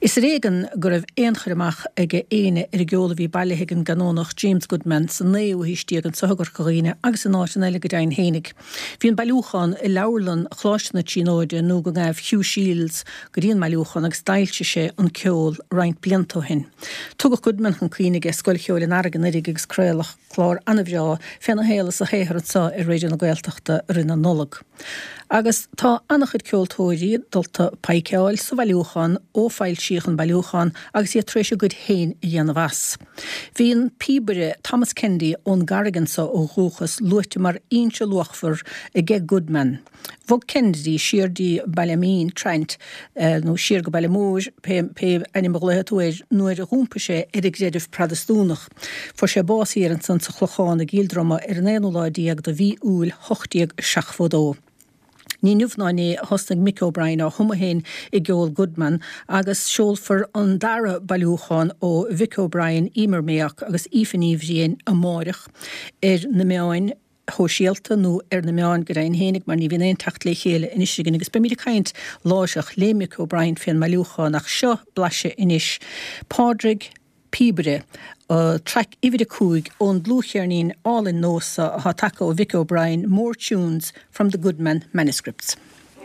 Is régan gur raibh éonchaireach ige éine ar geola bhí bailithe ganónach James Goodman san néomhístíag an sogur choíine agus an áitina go dain hénig. Bhí an bailúchan i leabharlann chláisna tínóide nó go gaibh Hugh Shields go dtíon bailúchan agus dailse sé an ceol roint bliantó hin. Tugad Goodman an cuoinige scoil cheol in airgan irigegus crealach chlár anamhreá fena hélas a héhar sa i réidir na Gaeltachta rinne nolog. Agus tá annachid ceoltóirí dulta paiceáil sa bailúchan ó fáil síochan bailúchan agus iad tréisio gud héin i dhéanamhas. Bhíon píbere Thomas Kennedy ón Garrigansa ó Rúchas luite mar ionse luachfar i ge Goodman. Bhog Kennedy siardí Ballamine Trent nó siar go Ballamóir pe anim glétúir nuair a húmpa sé idir gréidir pradastúnach. For sé básíar an san sa chlucháin a gíldroma ar an éanúláidíag do bhí úl hochtíag seachfodó. Ní nufnáinní hostig Mick O'Brien á thumahéin i geol Goodman agus seolfar an dara bailúchan ó Vic O'Brien imerméach agus ífaníomhríon a mórich na meáin hóisialta nó na meáin go raon hénig mar ní bhíon éon tacht le chéile inistigin agus be míad caint láiseach le Mick O'Brien féin bailúchan nach seo blaise inis Pádraig Píbere track Ivide Cúig on Blúchearnín all in Nosa Hatako Vic O'Brien, more tunes from the Goodman manuscripts.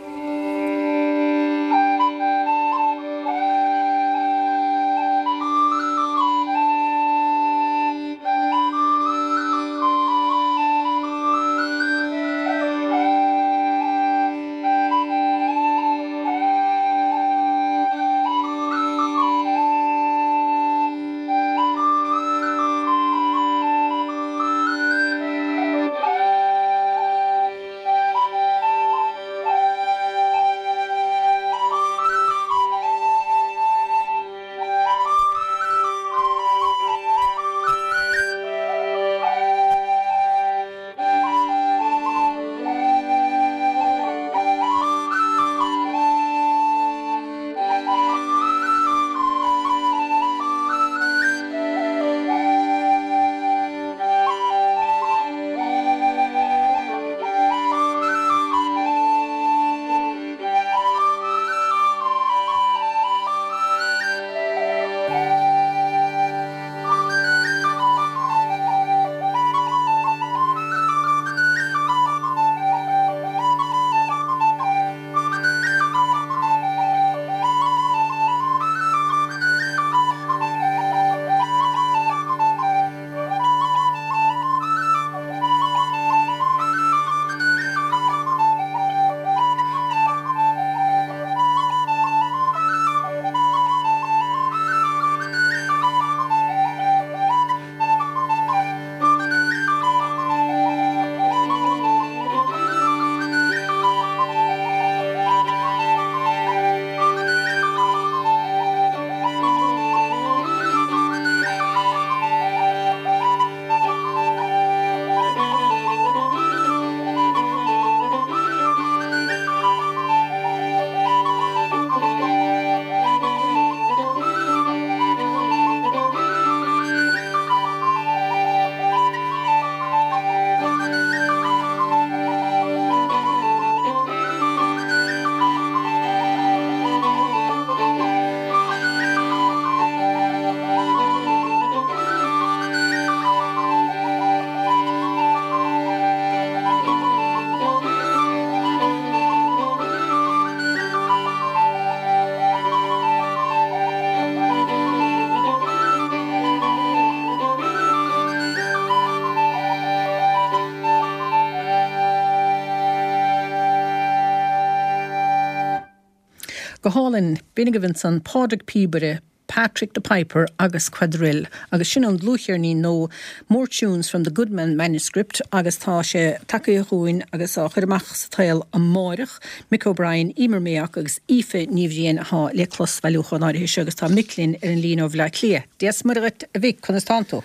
Go hálinn binnig san Pádraig Píbere, Patrick the Piper agus Quadrille agus sin an Blúchearní nó more tunes from the Goodman manuscript agus tá sé takeí chuin agus á chuirmach sa tail an mórich Mick O'Brien imerméach agus ife níomhríon há le clos bailúchan áirithe agus tá Micklin ar an líon ó bhla clia. Dias margat a bhíh chun tanto.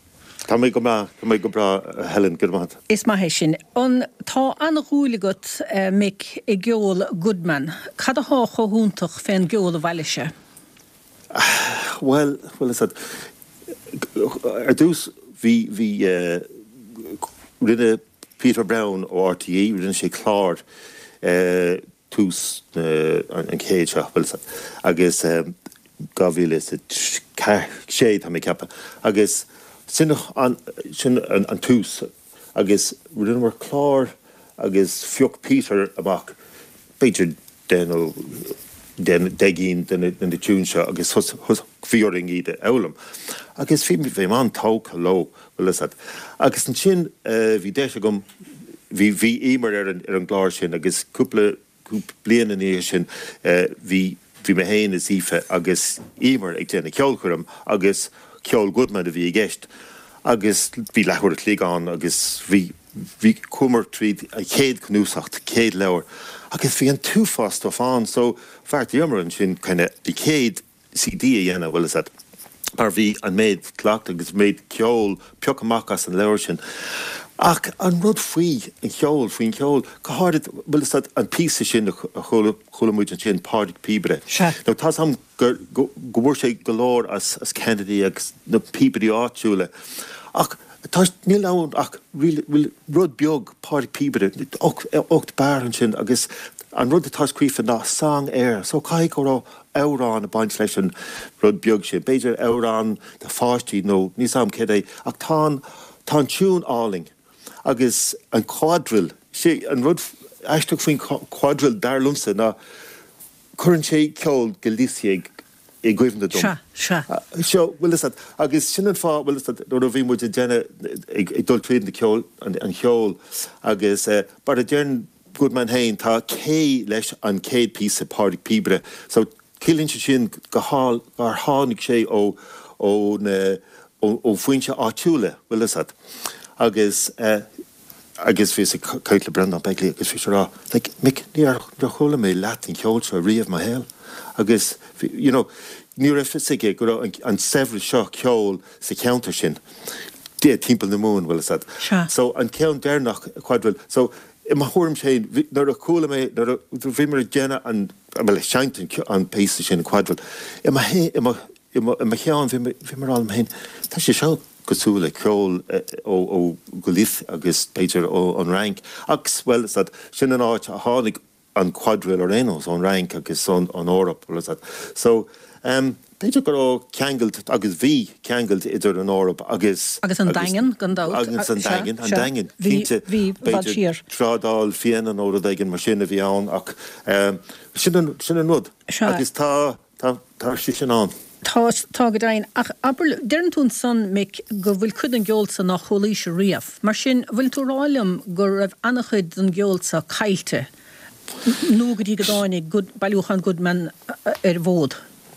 Tá mé go bra Helen Goodman. Is mai sin an tá anghúlagat Mick i geol Goodman. Cad a há chohúntach féin geol a bhailise? Well, I said, dús hí rinne Peter Brown ó RTE, rinne sé clár tús an céide, agus gavile sé ha mé cappa agus sin an tús agus rinne mar chlár agus fioch Peter amach Peter den degin den de túnse agus fioring í de elam agus fi bhé man tácha lo agus an sin hí de gom hí émer an glár sin agus cúpla bliana ní sin hí me héin is ife agus émer ag déna ceolchum agus ceol Goodman a bhí gist agus hí lehor líán agus hí cumar tríd a chéad cnúsacht céad leabhar agus bhí an túfast fáin so bhart dhémarann sin chuna i céad CD a dhéanamh bhfuil mar bhí an méid clacht agus méid ceol peoch amachchas an leabhar sin ach an rud faoi an cheol faoin cheol go háirid bhfuil an písa sin cholamúid an sin páirc píbre. Nó tá am gur bhfuair sé go leor as Kennedy agus na píbrí áitiúla ach tá níl ann ach bhfuil rud beag páirc píbre ocht bearan sin agus an rud atá cuifa ná sang so cai go rá Eurán a baint leis an rud beag sin beidir Eurán de fáistí nó níos am cédé ach tá tún áling agus an quadril sé an rud eisteach faoin quadril darlumsa ná chuann sé ceol go lísiag I gcuimhne dom. Seo bhfuil agus sin an fá bhfuil nó bhí muid déine ag dul tríd na ceol an cheol agus bar a déirn Goodman hain tá cé leis an céad písa páirc píbre so cilíonn sé sin go ar tháinig sé ó faointe áitiúla bhfuil agus agus fi caiitla brenda begli agus fi rá mic níar chola mé leat an ceol se riamh ma héal agus ní rafiige go an several seo ceol sa counter sin dé timppel na mún bhfuil so an cean dénach quadril so I ma chóm sé nar a chola mé bhí mar déine an seintin an péiste sin quadril I ma chean bhí mar an héin tá sé seo gosúla ceol ó golith agus Peter ó an rank agus well sin an áit a tháinig an quadril or rénos an rank agus an Órap so Peter go ceangailt agus bhí ceangailt idir an Órap agus an daingen agus an daingen hí trádáil fian an óra dagen mar sinna bhí ann ach sin an nud agus tá sí sin an. Tá go dain ach aber dearn tún san mic go bhfuil chud an geolsa nach cholíise riamh mar sin bhfuil tú ráilm go raibh annachchuid an geolsa cailte nó go dtí go dáinnig bailúchan Goodman bhód.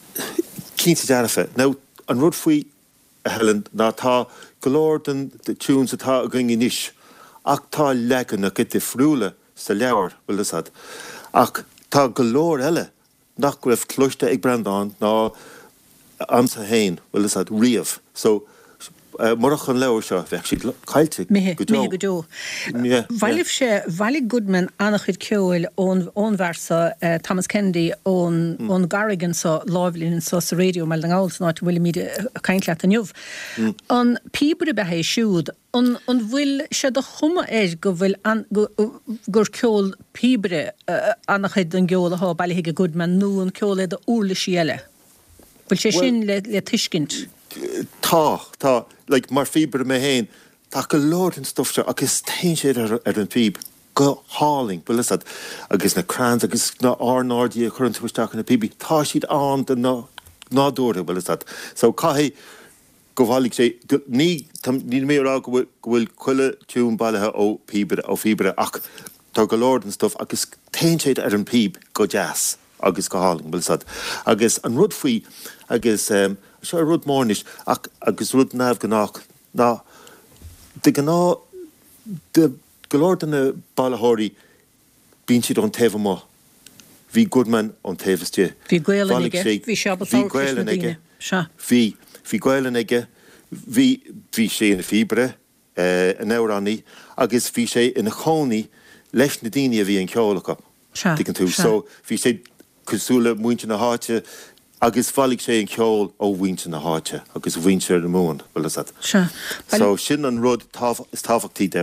Cínta dearafa. Now, an rud faoi a Helen ná tá go leor den túúns atá a gcuinge níis ach tá legan a gite friúla sa leabhar bhfuil ach tá go leor eile nach go raibh cloiste ag brandán ná amsa hain bhfuil riamh so marach an leabhar seo bheith siad cailte go dó. Bhailibh sé bhailí Goodman annachchuid ceoil ón bharsa Thomas Kennedy ón Garrigan sa lábhlíonn sa radio meall an gáil san áit bhfuil míad caiint leat aniuh. An píbre bethe siúd an bhfuil sé do chuma go bhfuil gur ceol píbre annachchuid an geol a bailithe Goodman nó an ceol a úrla síile. Bhfuil sé sin le tuiscint. Tá, mar fibre me héin, tá go leor an stofse agus tain sé ar an fib go háling, bhfuil agus na crans agus na árnárdí a chuann tuisteach na píbi, tá siad an den nádúra bhfuil so caihí go bhhaigh sé ní mé rá go bhfuil chuile túún bailithe ó fibre ach tá go leor an stof agus tain séad ar an píb go jazz agus go háling bhfuil agus an rud faoi agus seo rud mórnis agus rud nefh gannach ná de gná de golóir na bailthirí bíonn siad an taobh má hí Goodman an taobhiste hí Gaelan aige hí Gaelan aige hí sé ina fibre an Euraní agus bhí sé ina chonaí leis na daine a bhí an ceolalacha so bhí sé cosúla muinte na háite agus bhaigh sé an ceol ó bhainte na háite agus bhainte ar na mún bhfuil so sin an rud is táfachtaí deing.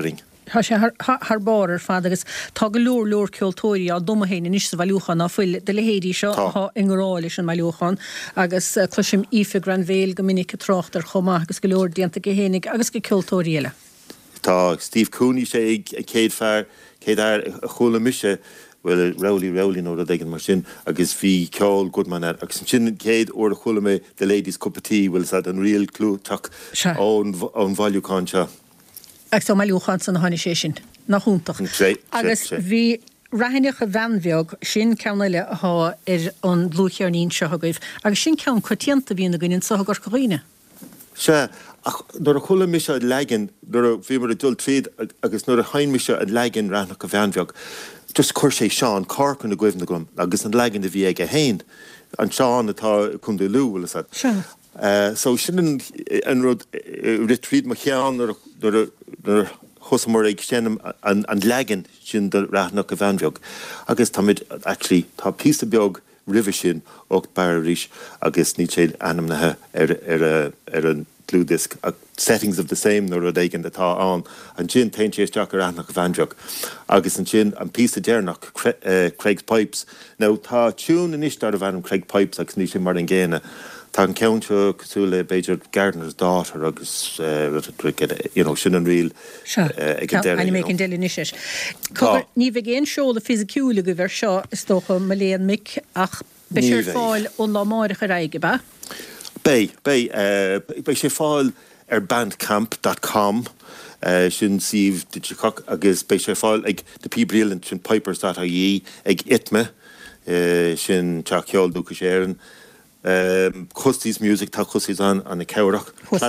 Tá sé haar barir fad agus tá go leor ceoltóirí á doma héine níos sa bhilúchan á fuil de lehéirí seo inráil an meúchan agus cluisim ife gran bhéil go minic trochttar chomá agus go leor dianta go hénig agus go ceoltóiríile. Tá Steve Cooney sé ag céad fear céad ar a chola mise well Rowley nó a dgan mar sin agus bhí ceáil Goodman agus sin céad ó a chola mé the ladies cup of tea well an real clú tuach an bhailúchan seo. Agus tá meúchan san hána sé sin nach húntaach. Agus bhí rahinneach a bhenbheog sin ceanile ath an lúchearnín seogaibh, agus sin ceann cotíanta bhíonna ginn sagur choíine. Se nuair a chola mis a legan nuair a bhí mar a dul tríd agus nuair a hain mis a legan ranach a bhenbheog, just chuir sé Seán Corcan na gcuimhna gom agus an legan a bhí ag a hain an Seán atá chun de lú bhfuil sa. So sin an rud ritríd mar cheann nuair chosamór ag sénam an legan sin de ranach a bhenbheog agus táid actually tá písa beag rih sin og bar ríis agus ní sé anamnathe ar an glúdisc settings of the same nó rud éigen atá an sin teint sé teach ar annach bhandreach agus an sin an pí déirnach Craig's Pipes. Now tá tún in istar a bhanam Craig Pipes agus ní sé mar an ggéine. Tá an countú cosúla Beiidir Gardener's Daughter agus sin an riil mé an déis. Ní bh géon seola fisiciúla go bhar seo is tócha maléon mic ach be sé fáil ón lámáireach a raige ba? Bei sé fáil ar bandcamp.com sin sih agus bei sé fáil ag de píbrilan sin pipers.ie ag itme sin teachceol dúcha séan. Custís music tá custís an a ceirech.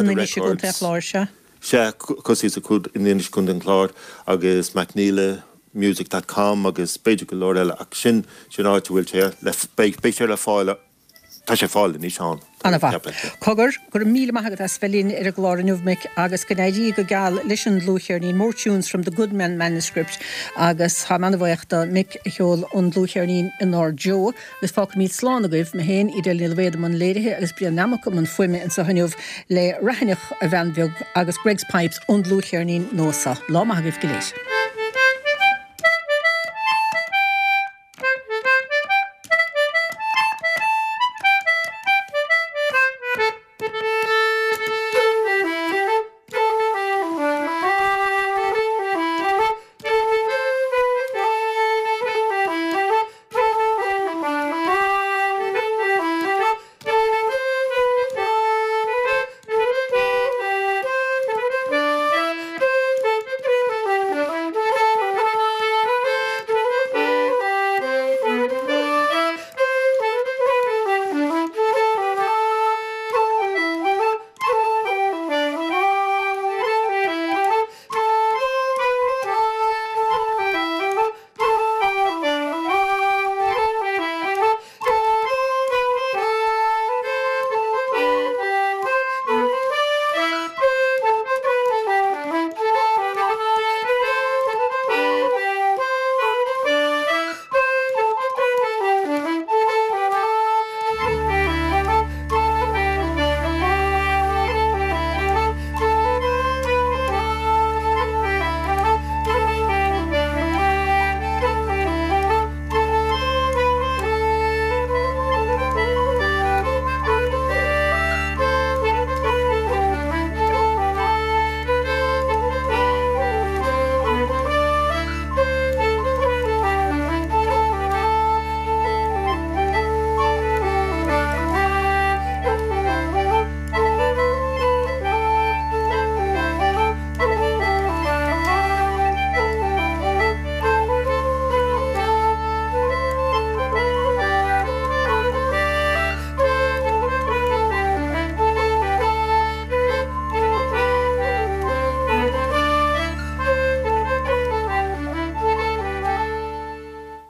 Se custís a chud in inis chun an chlár agus McNeila music.com agus beidir go leir eile ach sin áit bhfuil sé le béir le fáile tá sé fáil ní seán. Anna bha. Cogur gur míle maigad as felín ar a glárinúmhic agus go naidí go gal leis an lúchearní more tunes from the Goodman manuscript agus ha manna bhaochta mic heol an lúchearnín in ár Jo agus fá míad slánagaibh me héin idir le bhéad man léirithe agus brian namacham an fuime in sa haniuh le rahinneach a bhenbheog agus Craig's Pipes an lúchearnín nósa. Lá maigad go léis.